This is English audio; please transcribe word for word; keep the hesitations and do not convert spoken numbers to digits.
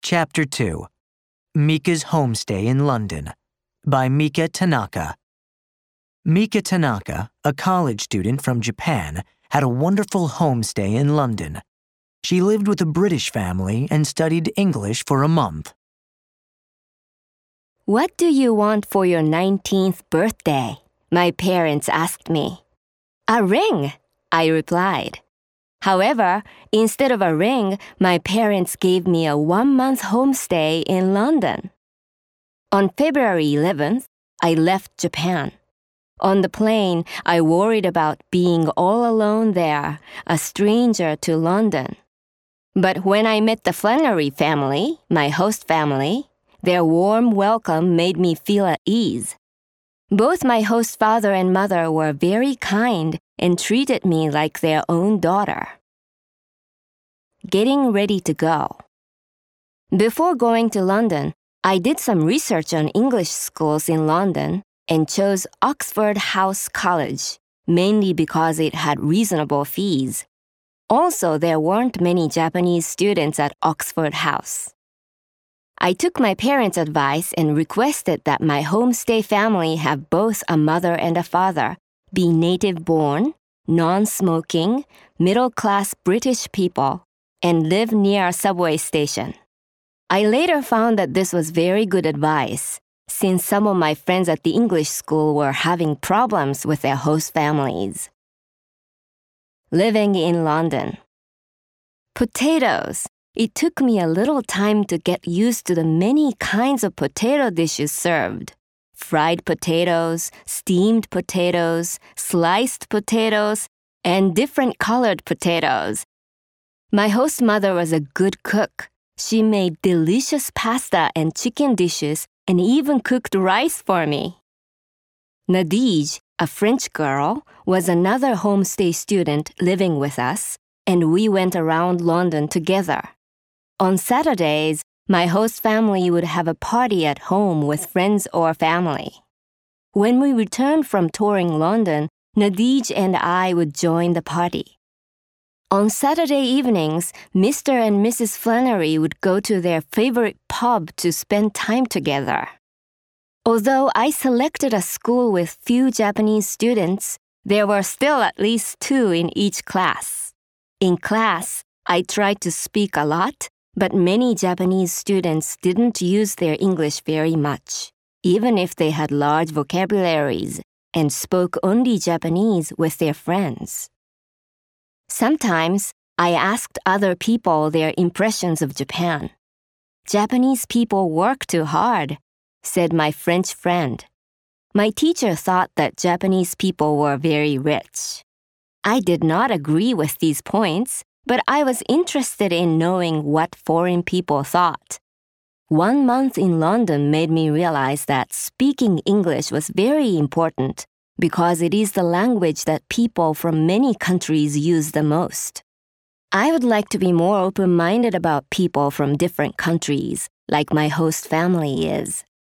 Chapter two. Mika's Homestay in London by Mika Tanaka. Mika Tanaka, a college student from Japan, had a wonderful homestay in London. She lived with a British family and studied English for a month. "What do you want for your nineteenth birthday?" my parents asked me. "A ring," I replied. However, instead of a ring, my parents gave me a one-month homestay in London. On February eleventh, I left Japan. On the plane, I worried about being all alone there, a stranger to London. But when I met the Flannery family, my host family, their warm welcome made me feel at ease. Both my host father and mother were very kind and treated me like their own daughter. Getting ready to go. Before going to London, I did some research on English schools in London and chose Oxford House College, mainly because it had reasonable fees. Also, there weren't many Japanese students at Oxford House. I took my parents' advice and requested that my homestay family have both a mother and a father, be native-born, non-smoking, middle-class British people, and live near a subway station. I later found that this was very good advice, since some of my friends at the English school were having problems with their host families. Living in London. Potatoes. It took me a little time to get used to the many kinds of potato dishes served. Fried potatoes, steamed potatoes, sliced potatoes, and different colored potatoes. My host mother was a good cook. She made delicious pasta and chicken dishes and even cooked rice for me. Nadege, a French girl, was another homestay student living with us, and we went around London together. On Saturdays, my host family would have a party at home with friends or family. When we returned from touring London, Nadege and I would join the party. On Saturday evenings, Mister and Missus Flannery would go to their favorite pub to spend time together. Although I selected a school with few Japanese students, there were still at least two in each class. In class, I tried to speak a lot, but many Japanese students didn't use their English very much, even if they had large vocabularies and spoke only Japanese with their friends. Sometimes, I asked other people their impressions of Japan. "Japanese people work too hard," said my French friend. My teacher thought that Japanese people were very rich. I did not agree with these points, but I was interested in knowing what foreign people thought. One month in London made me realize that speaking English was very important because it is the language that people from many countries use the most. I would like to be more open-minded about people from different countries, like my host family is.